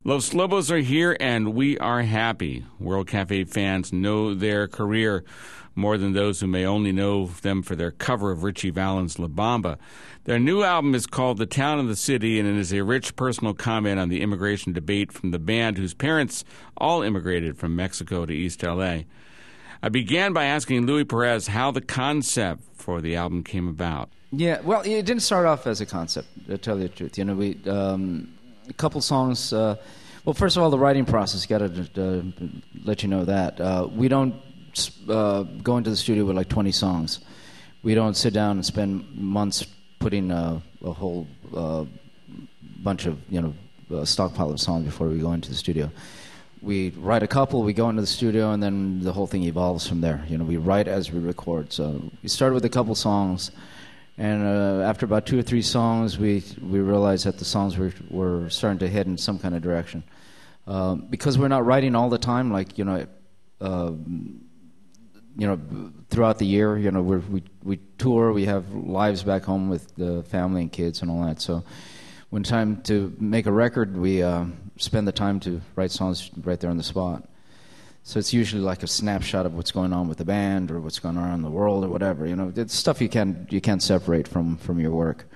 Los Lobos are here, and we are happy. World Cafe fans know their career more than those who may only know them for their cover of Richie Valens' La Bamba. Their new album is called The Town and the City, and it is a rich personal comment on the immigration debate from the band whose parents all immigrated from Mexico to East L.A. I began by asking Louis Perez how the concept for the album came about. Yeah, well, it didn't start off as a concept, to tell you the truth. You know, we a couple songs. Well, first of all, the writing process. Got to let you know that we don't go into the studio with like 20 songs. We don't sit down and spend months putting a whole bunch of stockpile of songs before we go into the studio. We write a couple, we go into the studio, and then the whole thing evolves from there. You know, we write as we record. So we started with a couple songs. And after about 2 or 3 songs, we realized that the songs were starting to head in some kind of direction. Because we're not writing all the time, like throughout the year. You know, we tour, we have lives back home with the family and kids and all that. So when time to make a record, we spend the time to write songs right there on the spot. So it's usually like a snapshot of what's going on with the band or what's going on in the world or whatever. You know, it's stuff you can't separate from your work.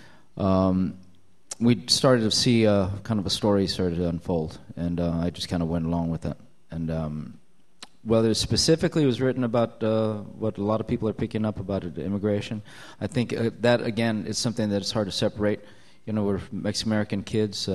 We started to see kind of a story started to unfold, and I just kind of went along with it. And whether specifically it was written about what a lot of people are picking up about immigration, I think that again is something that it's hard to separate. You know, we're Mexican-American kids.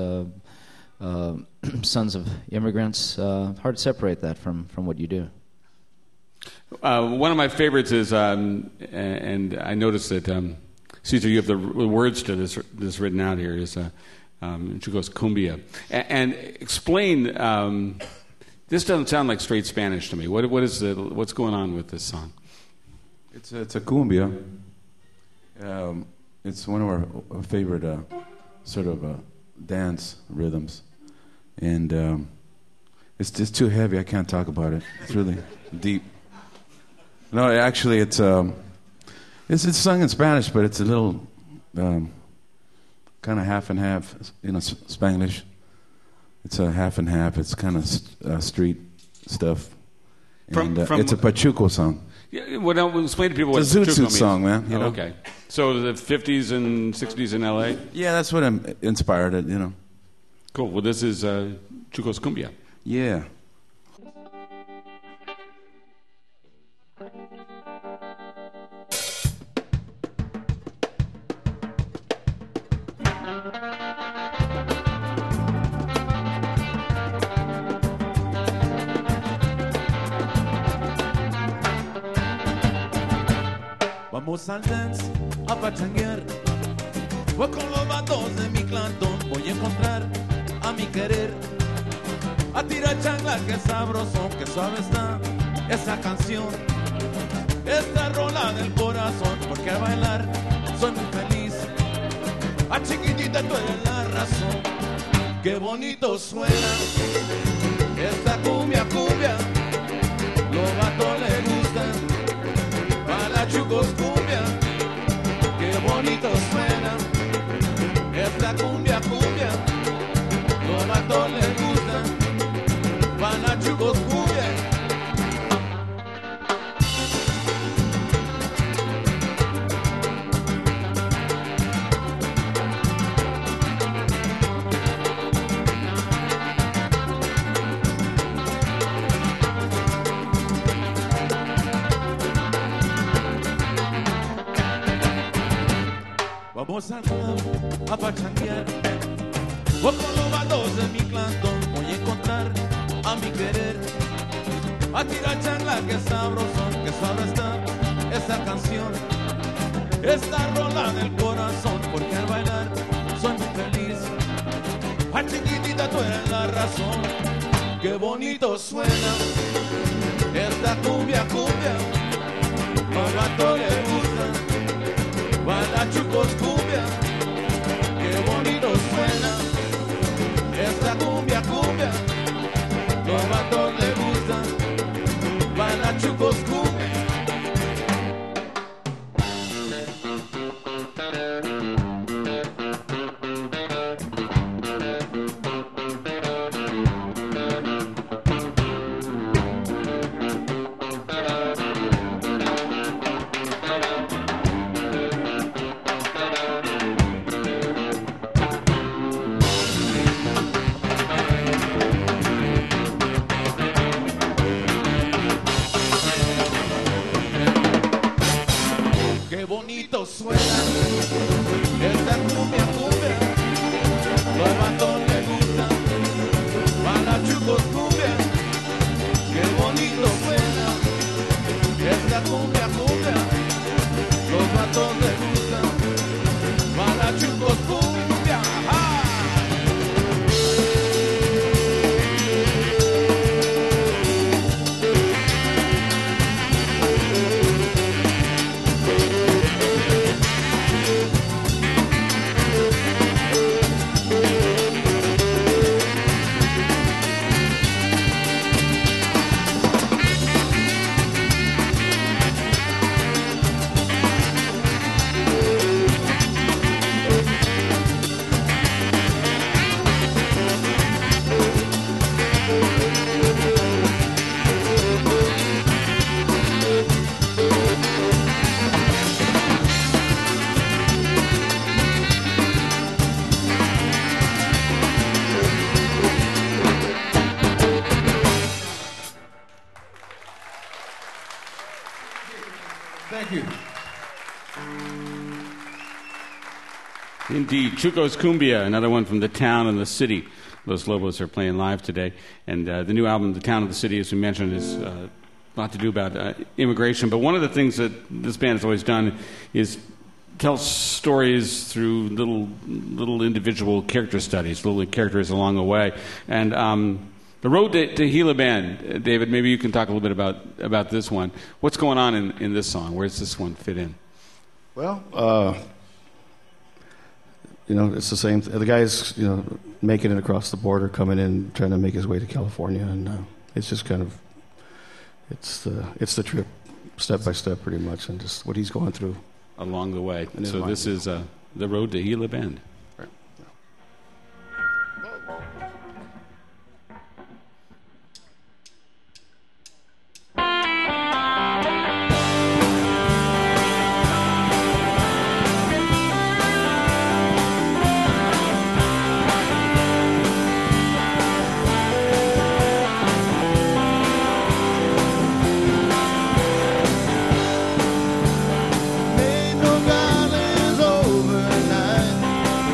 Sons of immigrants, hard to separate that from what you do. One of my favorites is, and I noticed that, Cesar, you have the words to this written out here, is Chicos Cumbia. And explain, this doesn't sound like straight Spanish to me. What's going on with this song? It's a cumbia. It's one of our favorite sort of dance rhythms. And it's just too heavy. I can't talk about it. It's really deep. No, actually, it's sung in Spanish, but it's a little kind of half and half. Spanglish. It's a half and half. It's kind of street stuff. And, it's a Pachuco song. Yeah, well, explain to people what it's a Pachuco Zoot means. Song, man. You know? Okay. So the 50s and 60s in L.A.? Yeah, that's what inspired it, you know. Cool. Well, this is Chicos Cumbia. Yeah. Vamos al dance a pachanguear. Voy con los vatos de mi clantón. Voy a encontrar a mi querer. A tirar chancla, que sabroso, que suave está esa canción. Esta rola del corazón, porque al bailar soy muy feliz. A chiquitita tú eres la razón. Qué bonito suena esta cumbia, cumbia. Los vatos le gustan. Para la Chicos Cumbia. Qué bonito suena esta cumbia, cumbia. Los vatos les gustan, van a Chicos Cumbia. Vamos al club a pachanguear. Voy con los vatos de mi clantón. Voy a encontrar a mi querer. A tirar chancla, que sabroso, que suave está esa canción. Esta rola del corazón, porque al bailar soy muy feliz. A chiquitita tú eres la razón. Qué bonito suena esta cumbia, cumbia. Los vatos les gustan. Para Chicos Cumbia, qué bonito suena esta cumbia, cumbia. Los vatos le gustan, para Chicos Cumbia. Thank you. Indeed. Chuco's Cumbia, another one from the town and the city. Los Lobos are playing live today. And the new album, The Town and the City, as we mentioned, is a lot to do about immigration. But one of the things that this band has always done is tell stories through little individual character studies, little characters along the way. And the Road to Gila Bend, David, maybe you can talk a little bit about this one. What's going on in this song? Where does this one fit in? Well, it's the same. The guy's, making it across the border, coming in, trying to make his way to California, and it's just kind of, it's the trip, step by step, pretty much, and just what he's going through along the way. So this is the Road to Gila Bend. Ain't no darlings overnight.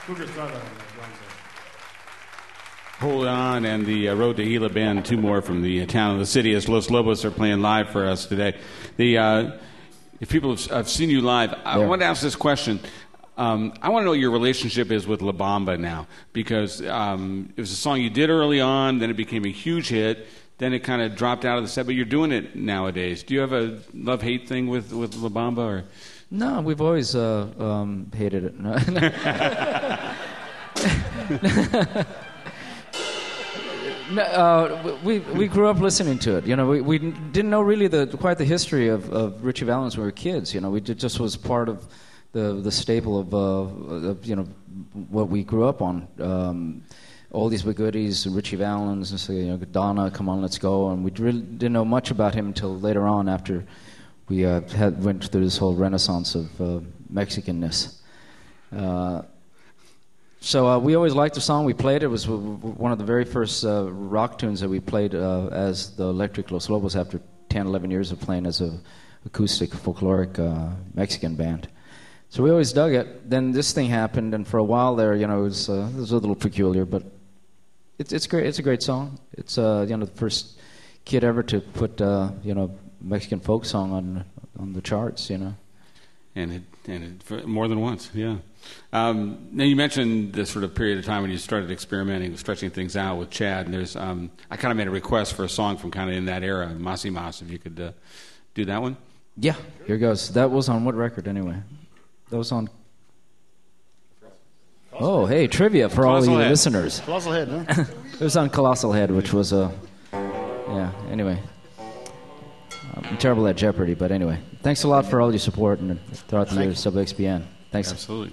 Hold On and the Road to Gila Band, two more from the town and the city as Los Lobos are playing live for us today. If people have seen you live, I want to ask this question. I want to know what your relationship is with La Bamba now, because it was a song you did early on, then it became a huge hit, then it kind of dropped out of the set, but you're doing it nowadays. Do you have a love-hate thing with La Bamba? Or? No, we've always hated it. No. We grew up listening to it. You know, we didn't know really quite the history of Richie Valens when we were kids. You know, it just was part of the staple of you know what we grew up on. All these big goodies, Richie Valens, and so, you know, Donna, Come On, Let's Go, and we really didn't know much about him until later on after we went through this whole renaissance of Mexicanness. So we always liked the song. We played it. It was one of the very first rock tunes that we played as the Electric Los Lobos after 10, 11 years of playing as a acoustic, folkloric Mexican band. So we always dug it. Then this thing happened, and for a while there, you know, it was a little peculiar, but it's great. It's a great song. It's you know, the first kid ever to put you know, Mexican folk song on the charts, you know. And it more than once, yeah. Now you mentioned this sort of period of time when you started experimenting with stretching things out with Chad, and there's I kind of made a request for a song from kind of in that era, Mas y Mas, if you could do that one. Yeah, here goes. That was on what record anyway? That was on. Oh, hey, trivia for all you listeners. Colossal Head, huh? It was on Colossal Head, which was yeah. Anyway, I'm terrible at Jeopardy, but anyway, thanks a lot for all your support and throughout the years, WXBN. Thanks. Absolutely.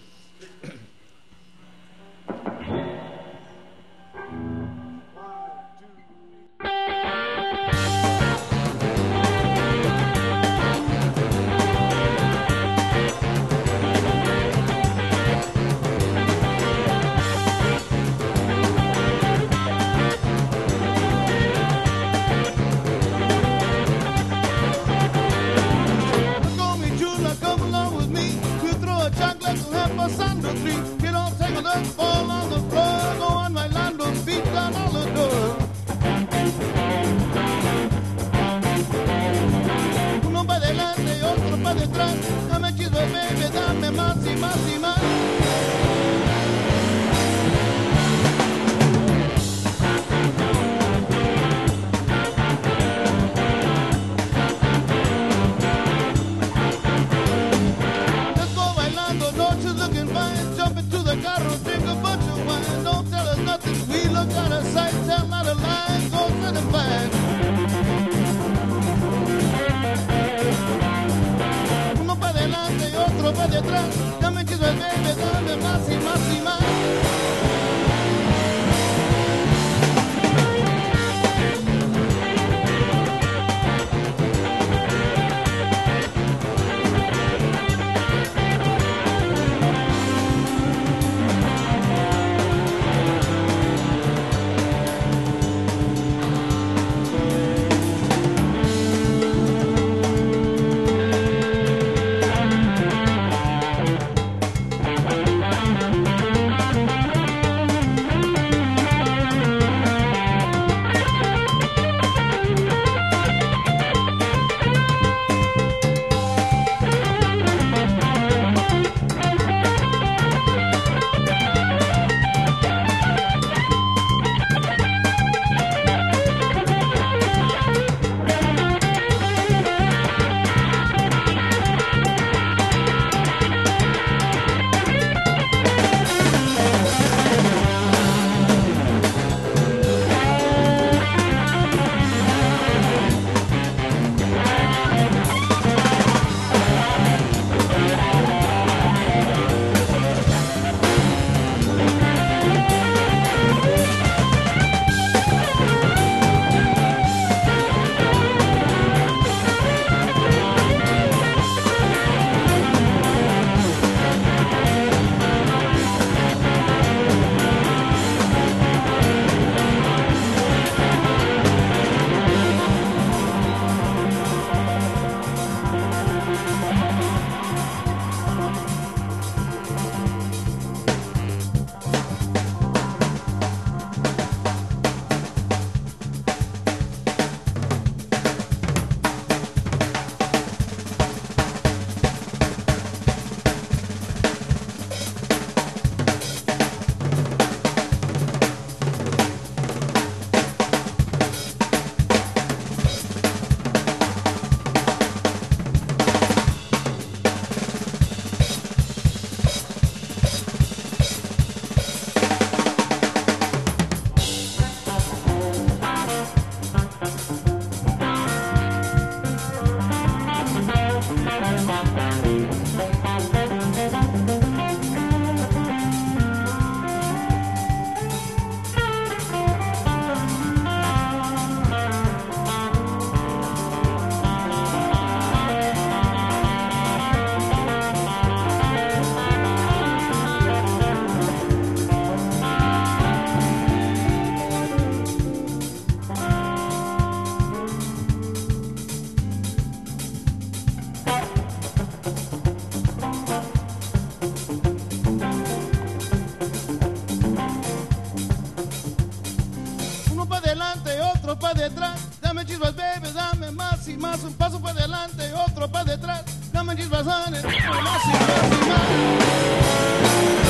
chispas, baby, dame más y más. Un paso para adelante, otro para detrás. Dame chispas, dame más y más y más.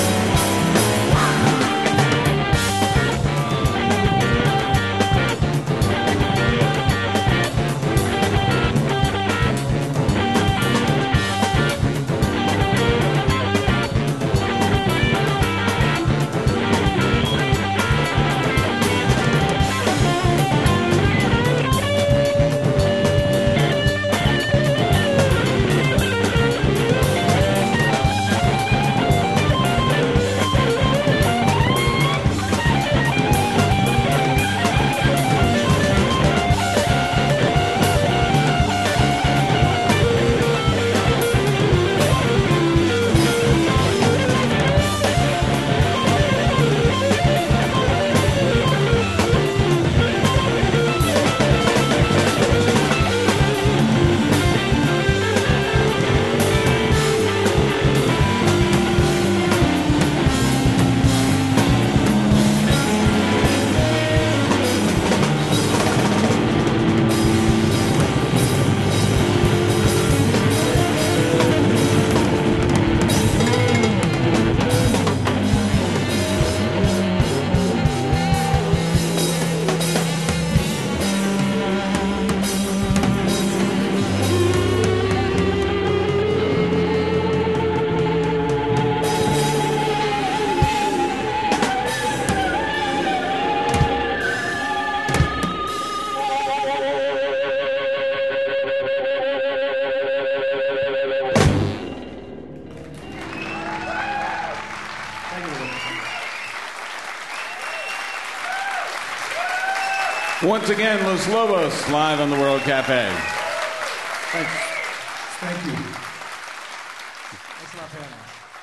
Once again, Los Lobos live on the World Cafe. Thank you. That's not bad.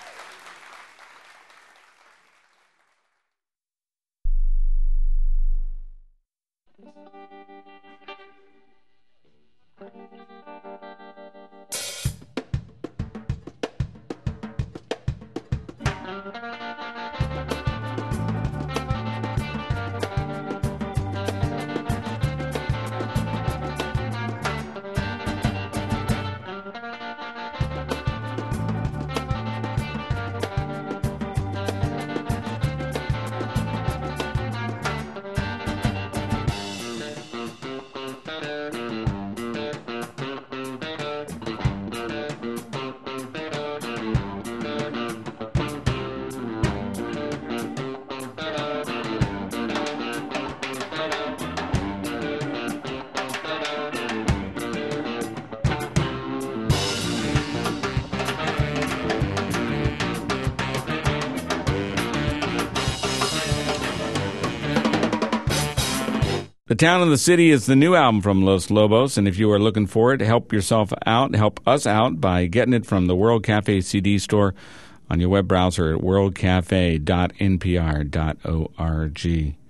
The Town and the City is the new album from Los Lobos, and if you are looking for it, help yourself out, help us out by getting it from the World Cafe CD store on your web browser at worldcafe.npr.org.